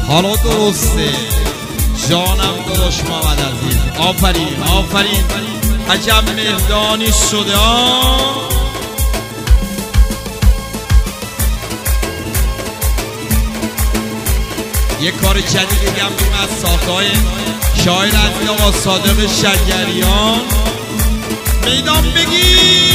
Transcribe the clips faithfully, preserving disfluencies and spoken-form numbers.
حالا درسته جانم داداش محمد عزیز. آفرین آفرین عجب مهدانی شده ها. یه کار جدیدی هم بیم از ساختهای شاعر عزیز آقا صادق شجریان. میدان بگی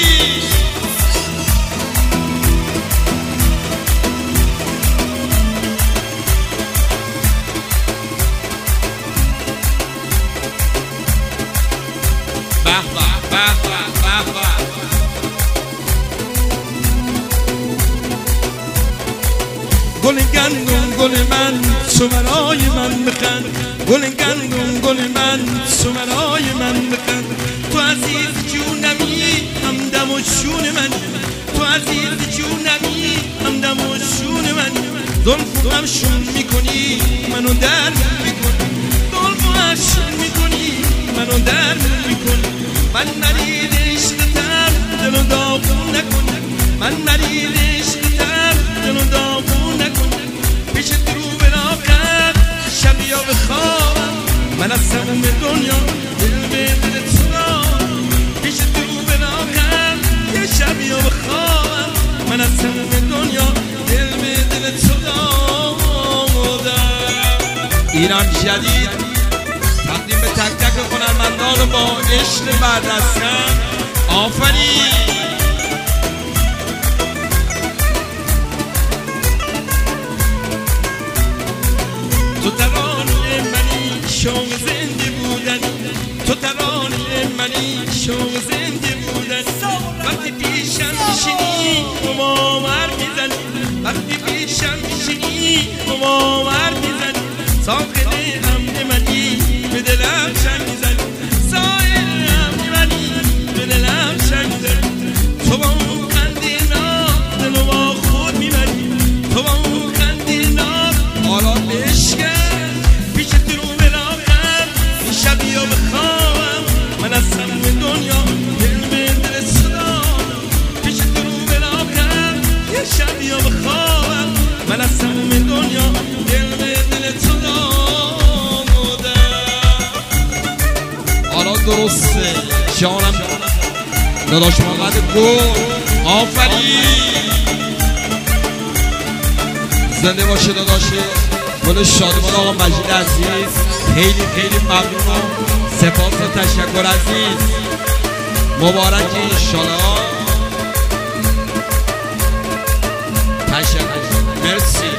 گل گندم گل من سمرای من بخند، گل گندم گل من سمرای من بخند. تو عزیز جونمی همدم و شون من، تو عزیز جونمی همدم و شون من. زلفو هم شون میکنی منو در میکنی، زلفو هم شون میکنی منو در میکنی. من مرید عشقتم دلو داغون نکن، من مرید عشقتم دلو داغون نکن. پیش درو براقم شب یا بخوابم، من از تمام دنیا دل به دلت سپردم. پیش درو براقم یه شب یا بخوابم، من از تمام دنیا دل به دلت سپردم. ایران جدید تقدیم به تک تک هنرمندان با عشق بردستم. آفرین. تو ترانه منی شوق زنده بودنی، تو ترانه منی شوق زنده بودنی. وقتی پیشم میشینی قمار میزنی، وقتی پیشم میشینی قمار میزنی. ساخن امن منی به دلم چنگ میزنی، ساحل امن منی به دلم چنگ میزنی. تو با اون خنده ناز دلو با خود میبری، تو با اون خنده ناز حالا بشکن. پیش درو براقم این شب یا بخوابم، من از تمام دنیا دل به دلت سپردم. پیش درو براقم یه شب یا بخوابم، من از تمام دنیا دل به دلت سپردم. حالا درسته جانم داداش محمد گل. آفرین. زنده باشه داداشی گل شادمان آقا مجید عزیز. خیلی خیلی ممنون و سپاس و تشکر عزیز. مبارک انشالله. تشکر مرسی.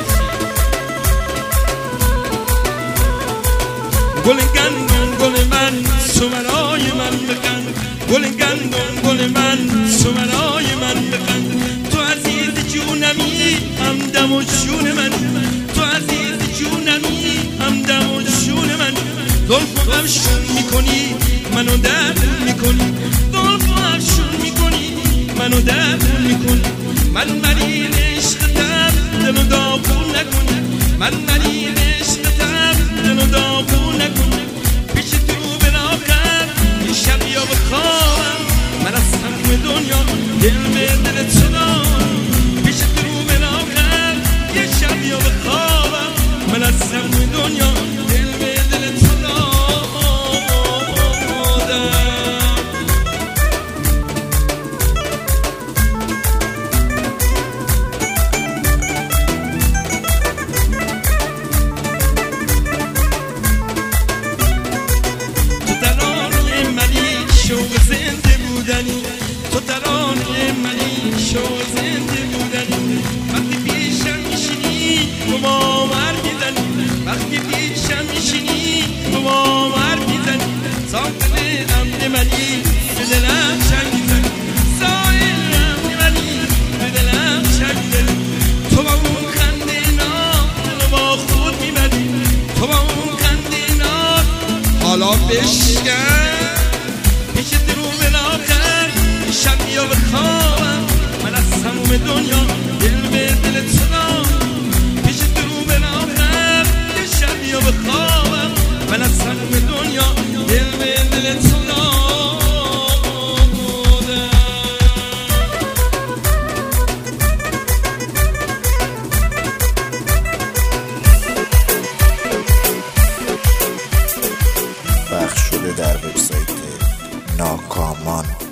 گل گندم گل من سمرای من بخند، گل گندم گل من سمرای من بخند. تو عزیز جونمی همدم و شون من، تو عزیز جونمی همدم و شون من. زلفو هم شون میکنی منو در میکنی، زلفو هم شون میکنی منو در میکنی. من مرید عشقتم دلو داغون نکنی، من مرید عشقتم دلو داغون نکنی. پیش درو براقم این شب یا بخوابم، من از تمام دنیا دل به دلت سپردم. پیش درو براقم یه شب یا بخوابم، من از تمام دنیا دل به دلت سپردم. تو ترانه منی شوق زنده بودنی. وقتی پیشم میشینی قمار میزنی، وقتی پیشم میشینی قمار میزنی. ساحل امن منی به دلم چنگ میزنی، ساحل امن منی به دلم چنگ میزنی. تو با اون خنده ناز دلو با خود میبری، تو با اون خنده ناز حالا بشکن. پیش درو براقم شب یا بخوابم، من از تمام دنیا دل به دلت سپردم. پیش درو براقم یه شب یا بخوابم، من از تمام دنیا دل به دلت سپردم. در وبسایت ناکامان